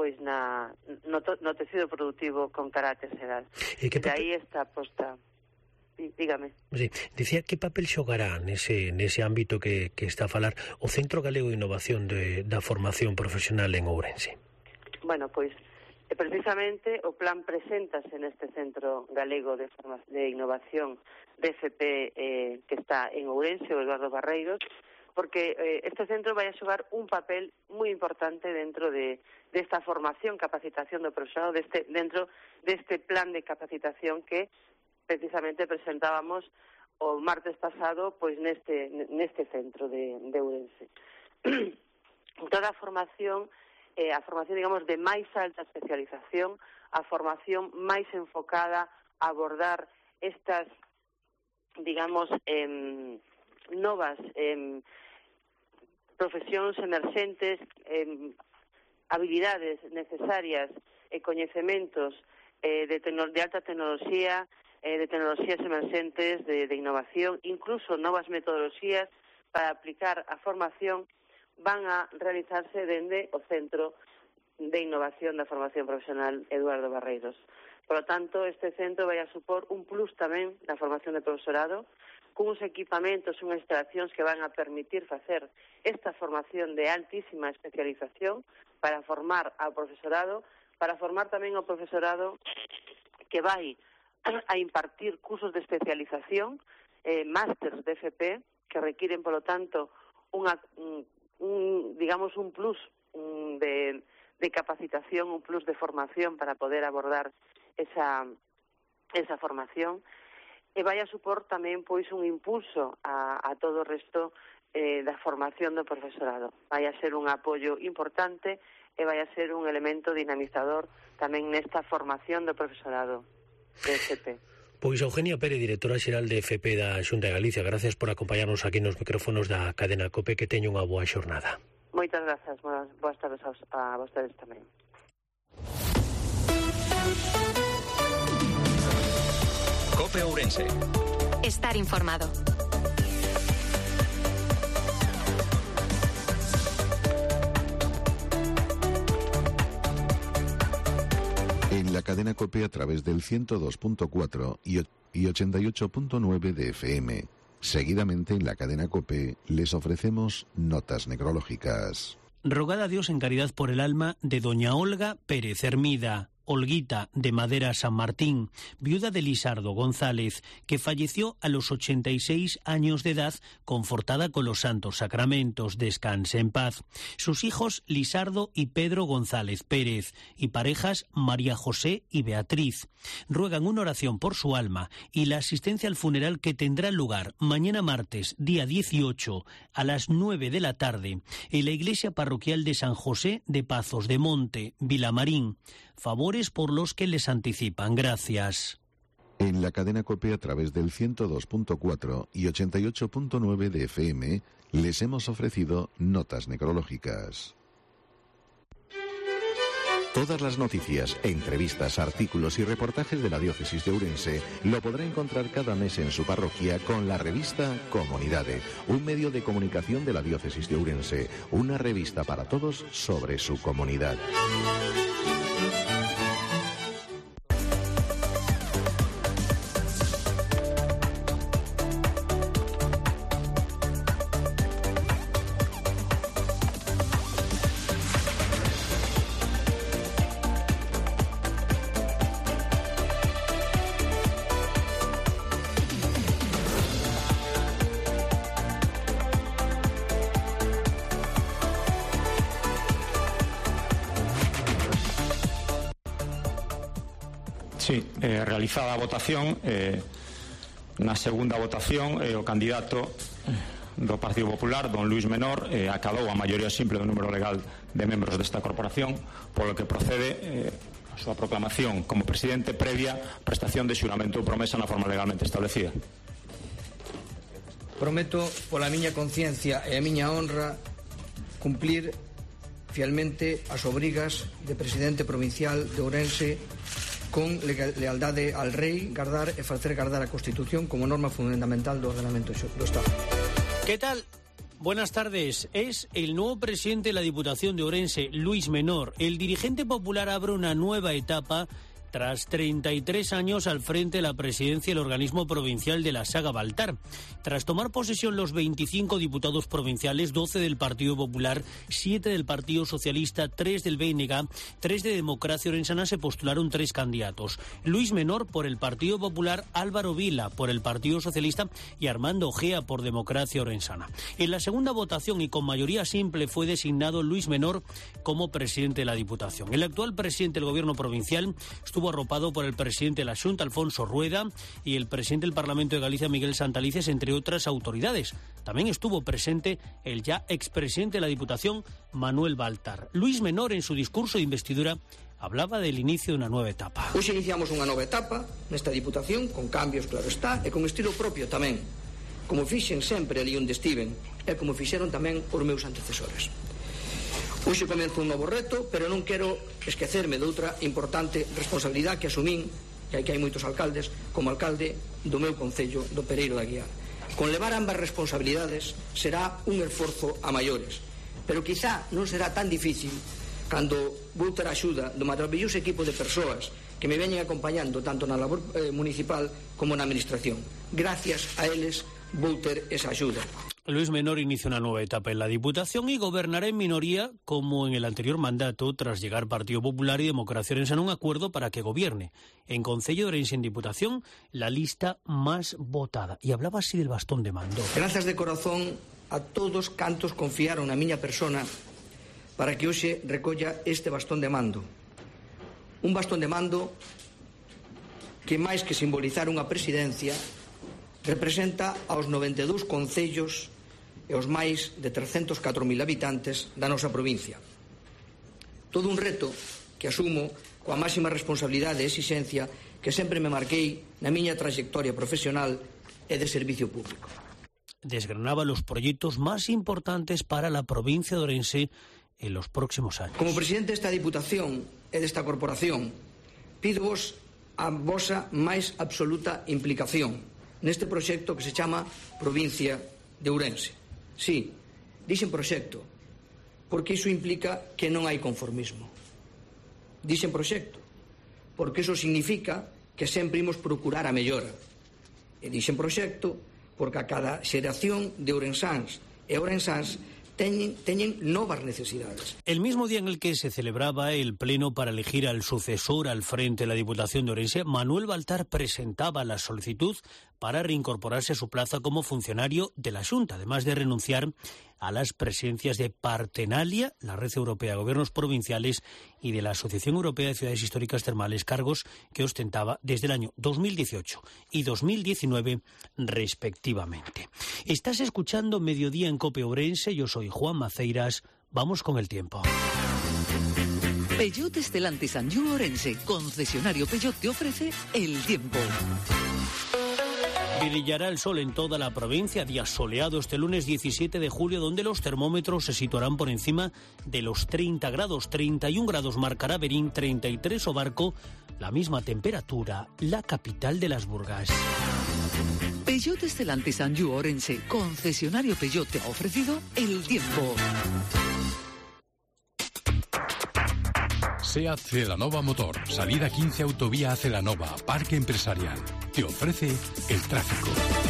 pois na no, no tecido productivo con carácter xeral. E de aí está posta. Dígame. Sí, dicía, que papel xogará nese, nese ámbito que, que está a falar o Centro Galego de Innovación de, da Formación Profesional en Ourense? Bueno, pois precisamente o plan preséntase neste Centro Galego de, Forma, de Innovación de F P eh, que está en Ourense, o Eduardo Barreiros, porque eh, este centro vai a xogar un papel moi importante dentro de desta de formación, capacitación do profesorado, deste, dentro deste plan de capacitación que precisamente presentábamos o martes pasado pois neste neste centro de, de Ourense. Toda a formación, eh, a formación, digamos, de máis alta especialización, a formación máis enfocada a abordar estas, digamos, eh, novas eh, profesións emerxentes, eh, habilidades necesarias e coñecementos eh, de, de alta tecnoloxía, eh, de tecnoloxías emerxentes, de, de innovación, incluso novas metodoloxías para aplicar a formación, van a realizarse dende o Centro de Innovación da Formación Profesional Eduardo Barreiros. Por lo tanto, este centro vai a supor un plus tamén da formación de profesorado, cuns equipamentos, unhas instalacións que van a permitir facer esta formación de altísima especialización para formar ao profesorado, para formar tamén ao profesorado que vai a impartir cursos de especialización, eh, másters de F P, que requiren, polo tanto, unha, un, un, digamos, un plus un de, de capacitación, un plus de formación para poder abordar esa, esa formación, e vai a supor tamén pois un impulso a, a todo o resto eh, da formación do profesorado. Vai a ser un apoio importante e vai a ser un elemento dinamizador tamén nesta formación do profesorado de F P. Pois Eugenia Pérez, directora xeral de F P da Xunta de Galicia, gracias por acompañarnos aquí nos micrófonos da cadena COPE, que teña unha boa xornada. Moitas grazas, boas, boas tardes a, a vostedes tamén. COPE Ourense. Estar informado. En la cadena COPE a través del ciento dos punto cuatro y ochenta y ocho punto nueve de F M. Seguidamente en la cadena COPE les ofrecemos notas necrológicas. Rogad a Dios en caridad por el alma de doña Olga Pérez Hermida, Olguita de Madera San Martín, viuda de Lisardo González, que falleció a los ochenta y seis años de edad, confortada con los santos sacramentos. Descanse en paz. Sus hijos Lisardo y Pedro González Pérez, y parejas María José y Beatriz, ruegan una oración por su alma y la asistencia al funeral, que tendrá lugar mañana martes, día dieciocho, a las nueve de la tarde, en la iglesia parroquial de San José de Pazos de Monte, Vilamarín. Favores por los que les anticipan. Gracias. En la cadena COPE a través del ciento dos punto cuatro y ochenta y ocho punto nueve de F M les hemos ofrecido notas necrológicas. Todas las noticias, entrevistas, artículos y reportajes de la diócesis de Ourense lo podrá encontrar cada mes en su parroquia con la revista Comunidade, un medio de comunicación de la diócesis de Ourense, una revista para todos sobre su comunidad. Sí, eh, realizada a votación, eh, na segunda votación eh, o candidato do Partido Popular, don Luís Menor, eh, acadou a maioría simple do número legal de membros desta corporación, polo que procede eh, a súa proclamación como presidente previa prestación de xuramento ou promesa na forma legalmente establecida. Prometo, pola miña conciencia e a miña honra, cumplir fielmente as obrigas de presidente provincial de Ourense con lealdade al rei, gardar e facer gardar a Constitución como norma fundamental do ordenamento do Estado. ¿Qué tal? Buenas tardes. Es el nuevo presidente de la Diputación de Ourense, Luis Menor. El dirigente popular abre una nueva etapa tras treinta y tres años al frente de la presidencia del organismo provincial de la Saga Baltar. Tras tomar posesión los veinticinco diputados provinciales, doce del Partido Popular, siete del Partido Socialista, tres del B N G, tres de Democracia Orensana, se postularon tres candidatos. Luis Menor por el Partido Popular, Álvaro Vila por el Partido Socialista y Armando Ojea por Democracia Orensana. En la segunda votación y con mayoría simple fue designado Luis Menor como presidente de la Diputación. El actual presidente del Gobierno provincial estuvo arropado por el presidente de la Xunta, Alfonso Rueda, y el presidente del Parlamento de Galicia, Miguel Santalices, entre otras autoridades. También estuvo presente el ya expresidente de la Diputación, Manuel Baltar. Luis Menor, en su discurso de investidura, hablaba del inicio de una nueva etapa. Hoy iniciamos unha nova etapa nesta Diputación, con cambios, claro está, e con estilo propio tamén, como fixen sempre ali onde estiven, e como fixeron tamén os meus antecesores. Hoxe comezo un novo reto, pero non quero esquecerme de outra importante responsabilidade que asumín, que hai que hai moitos alcaldes, como alcalde do meu concello do Pereiro de Aguiar. Con levar ambas responsabilidades será un esforzo a maiores, pero quizá non será tan difícil cando vou ter a axuda do maravilloso equipo de persoas que me veñen acompañando tanto na labor eh, municipal como na administración. Gracias a eles vou ter esa axuda. Luis Menor inicia una nueva etapa en la Diputación y gobernará en minoría como en el anterior mandato, tras llegar Partido Popular y Democracia Orensana a un acuerdo para que gobierne en Concello de Ourense, en Diputación, la lista más votada. Y hablaba así del bastón de mando. Grazas de corazón a todos cantos confiaron na miña persona para que hoxe recolla este bastón de mando. Un bastón de mando que, máis que simbolizar unha presidencia, representa aos noventa e dous concellos e os máis de trescentos e catro mil habitantes da nosa provincia. Todo un reto que asumo coa máxima responsabilidade e exixencia que sempre me marquei na miña trayectoria profesional e de servicio público. Desgranaba los proyectos más importantes para la provincia de Ourense en los próximos años. Como presidente desta Diputación e desta corporación, pídovos a vosa máis absoluta implicación neste proxecto que se chama Provincia de Ourense. Sí, dixen proxecto, porque iso implica que non hai conformismo. Dixen proxecto, porque iso significa que sempre imos procurar a mellora. E dixen proxecto, porque a cada xeración de ourensáns e ourensáns Teñen, teñen novas necesidades. El mismo día en el que se celebraba el pleno para elegir al sucesor al frente de la Diputación de Ourense, Manuel Baltar presentaba la solicitud para reincorporarse a su plaza como funcionario de la Xunta, además de renunciar a las presidencias de Partenalia, la Red Europea de Gobiernos Provinciales, y de la Asociación Europea de Ciudades Históricas Termales, cargos que ostentaba desde el año dos mil dieciocho y dos mil diecinueve respectivamente. Estás escuchando Mediodía en Cope Ourense, yo soy Juan Maceiras, vamos con el tiempo. Peugeot Stellantis Anjou Ourense, concesionario Peugeot, te ofrece el tiempo. Brillará el sol en toda la provincia, día soleado este lunes diecisiete de julio, donde los termómetros se situarán por encima de los treinta grados. treinta y un grados marcará Berín, treinta y tres Obarco, la misma temperatura, la capital de las Burgas. Peugeot Stellantis Anjou Ourense, concesionario Peugeot, te ha ofrecido el tiempo. SEAT Celanova Motor, salida quince Autovía a Celanova, Parque Empresarial. Te ofrece el tráfico.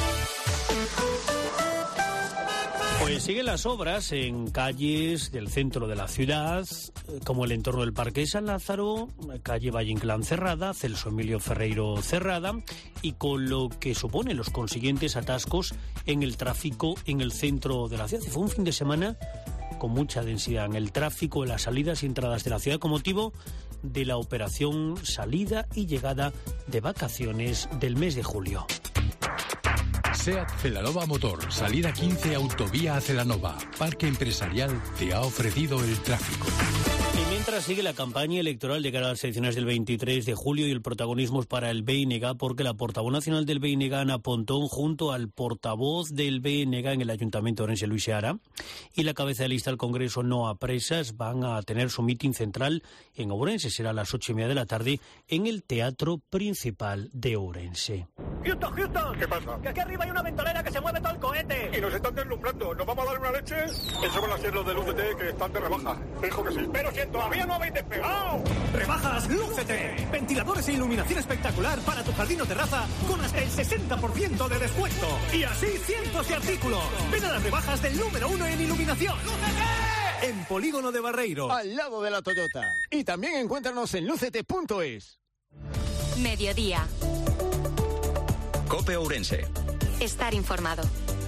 Pues siguen las obras en calles del centro de la ciudad, como el entorno del Parque de San Lázaro, calle Valle Inclán cerrada, Celso Emilio Ferreiro cerrada, y con lo que supone los consiguientes atascos en el tráfico en el centro de la ciudad. Y fue un fin de semana con mucha densidad en el tráfico, en las salidas y entradas de la ciudad, con motivo de la operación salida y llegada de vacaciones del mes de julio. SEAT Celanova Motor, salida quince Autovía a Celanova, Parque Empresarial, te ha ofrecido el tráfico. Mientras sigue la campaña electoral de cara a las elecciones del veintitrés de julio y el protagonismo es para el B N G, porque la portavoz nacional del B N G, Ana Pontón, junto al portavoz del B N G en el Ayuntamiento de Orense, Luis Seara, y la cabeza de lista al Congreso, Noa Presas, van a tener su mitin central en Ourense. Será a las ocho y media de la tarde en el Teatro Principal de Ourense. ¡Houston, Houston! ¿Qué pasa? Que aquí arriba hay una ventolera que se mueve todo el cohete. Y nos están deslumbrando. ¿Nos vamos a dar una leche? Eso van a ser los del U C T que están de rebaja. Fijo que sí. Pero si todavía no habéis despegado. Rebajas Lúcete. Ventiladores e iluminación espectacular para tu jardín o terraza con hasta el sesenta por ciento de descuento. Y así cientos de artículos. Ven a las rebajas del número uno en iluminación. ¡Lúcete! En Polígono de Barreiro. Al lado de la Toyota. Y también encuéntranos en lucete punto es. Mediodía. COPE Ourense. Estar informado.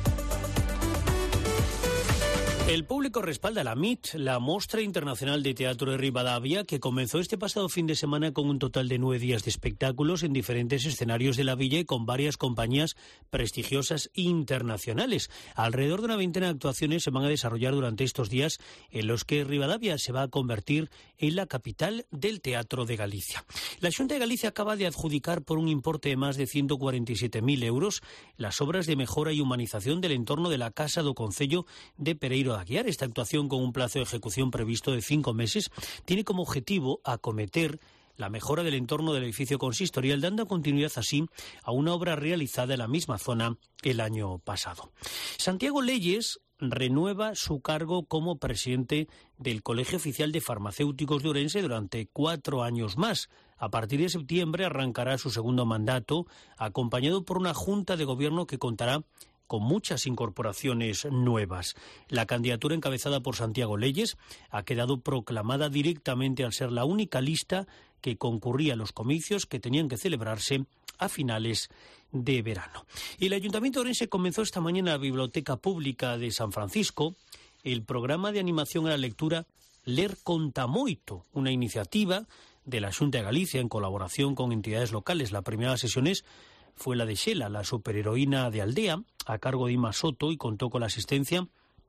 El público respalda la M I T, la Mostra Internacional de Teatro de Ribadavia, que comenzó este pasado fin de semana con un total de nueve días de espectáculos en diferentes escenarios de la villa y con varias compañías prestigiosas internacionales. Alrededor de una veintena de actuaciones se van a desarrollar durante estos días en los que Ribadavia se va a convertir en la capital del teatro de Galicia. La Xunta de Galicia acaba de adjudicar por un importe de más de ciento cuarenta y siete mil euros las obras de mejora y humanización del entorno de la Casa do Concello de Pereiro de Aguiar. Esta actuación, con un plazo de ejecución previsto de cinco meses, tiene como objetivo acometer la mejora del entorno del edificio consistorial, dando continuidad así a una obra realizada en la misma zona el año pasado. Santiago Leyes renueva su cargo como presidente del Colegio Oficial de Farmacéuticos de Ourense durante cuatro años más. A partir de septiembre arrancará su segundo mandato, acompañado por una junta de gobierno que contará con muchas incorporaciones nuevas. La candidatura encabezada por Santiago Leyes ha quedado proclamada directamente al ser la única lista que concurría a los comicios que tenían que celebrarse a finales de verano. Y el Ayuntamiento de Ourense comenzó esta mañana en la Biblioteca Pública de San Francisco el programa de animación a la lectura Ler Conta Moito, una iniciativa de la Xunta de Galicia en colaboración con entidades locales. La primera de las sesiones fue la de Xela, la superheroína de Aldea, a cargo de Ima Soto, y contó con la asistencia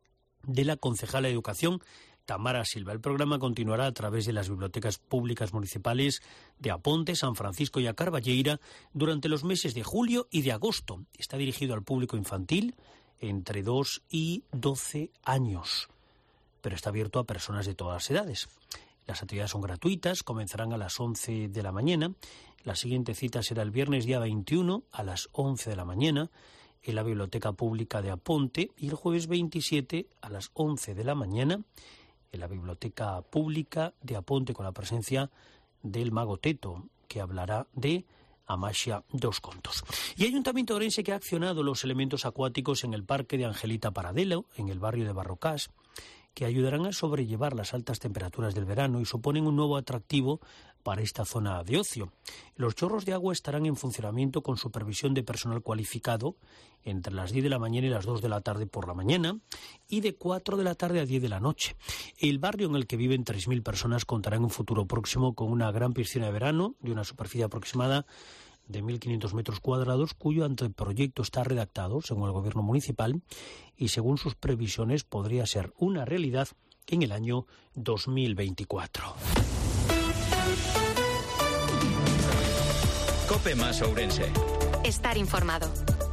de la concejala de Educación, Tamara Silva. El programa continuará a través de las bibliotecas públicas municipales de Aponte, San Francisco y a Carballeira durante los meses de julio y de agosto. Está dirigido al público infantil entre dos y doce años, pero está abierto a personas de todas las edades. Las actividades son gratuitas, comenzarán a las once de la mañana. La siguiente cita será el viernes día veintiuno a las once de la mañana en la Biblioteca Pública de Aponte y el jueves veintisiete a las once de la mañana en la Biblioteca Pública de Aponte, con la presencia del Mago Teto, que hablará de Amaxia dos Contos. Y Ayuntamiento de Ourense, que ha accionado los elementos acuáticos en el Parque de Angelita Paradelo, en el barrio de Barrocás, que ayudarán a sobrellevar las altas temperaturas del verano y suponen un nuevo atractivo para esta zona de ocio. Los chorros de agua estarán en funcionamiento con supervisión de personal cualificado entre las diez de la mañana y las dos de la tarde por la mañana y de cuatro de la tarde a diez de la noche. El barrio, en el que viven tres mil personas, contará en un futuro próximo con una gran piscina de verano de una superficie aproximada de mil quinientos metros cuadrados, cuyo anteproyecto está redactado según el gobierno municipal y según sus previsiones podría ser una realidad en el año dos mil veinticuatro. COPE más Ourense. Estar informado.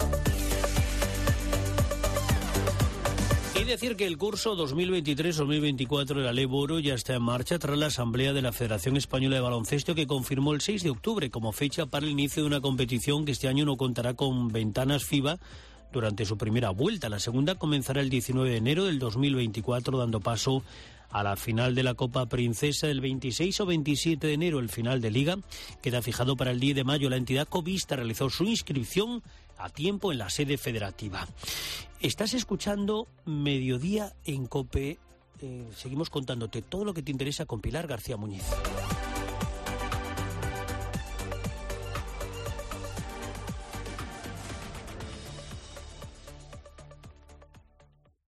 Y decir que el curso dos mil veintitrés dos mil veinticuatro de la Ley Boro ya está en marcha tras la Asamblea de la Federación Española de Baloncesto, que confirmó el seis de octubre como fecha para el inicio de una competición que este año no contará con ventanas FIBA durante su primera vuelta. La segunda comenzará el diecinueve de enero del dos mil veinticuatro, dando paso a la final de la Copa Princesa del veintiséis o veintisiete de enero. El final de Liga queda fijado para el diez de mayo. La entidad covista realizó su inscripción a tiempo en la sede federativa. Estás escuchando Mediodía en COPE. Eh, seguimos contándote todo lo que te interesa con Pilar García Muñiz.